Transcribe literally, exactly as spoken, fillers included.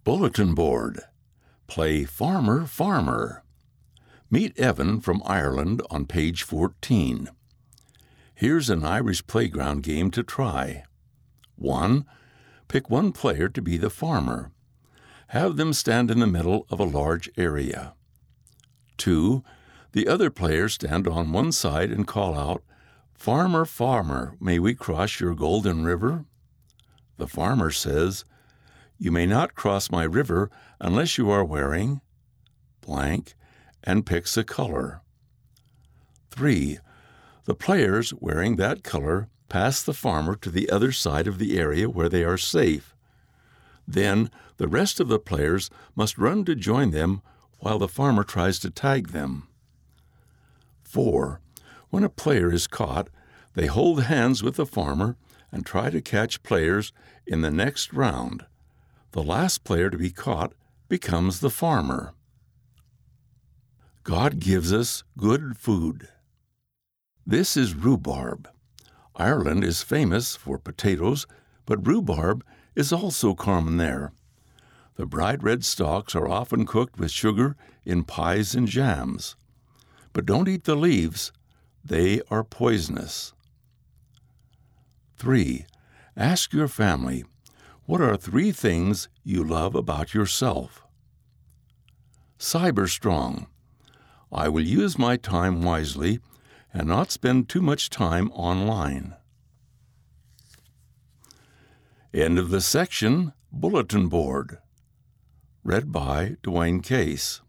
Bulletin board. Play Farmer, Farmer. Meet Evan from Ireland on page fourteen. Here's an Irish playground game to try. one. Pick one player to be the farmer. Have them stand in the middle of a large area. two. The other players stand on one side and call out, "Farmer, farmer, may we cross your golden river?" The farmer says, "You may not cross my river unless you are wearing blank," and picks a color. three. The players wearing that color pass the farmer to the other side of the area where they are safe. Then the rest of the players must run to join them while the farmer tries to tag them. four. When a player is caught, they hold hands with the farmer and try to catch players in the next round. The last player to be caught becomes the farmer. God gives us good food. This is rhubarb. Ireland is famous for potatoes, but rhubarb is also common there. The bright red stalks are often cooked with sugar in pies and jams. But don't eat the leaves. They are poisonous. three. Ask your family, what are three things you love about yourself? Cyber Strong. I will use my time wisely and not spend too much time online. End of the section, Bulletin Board. Read by Dwayne Case.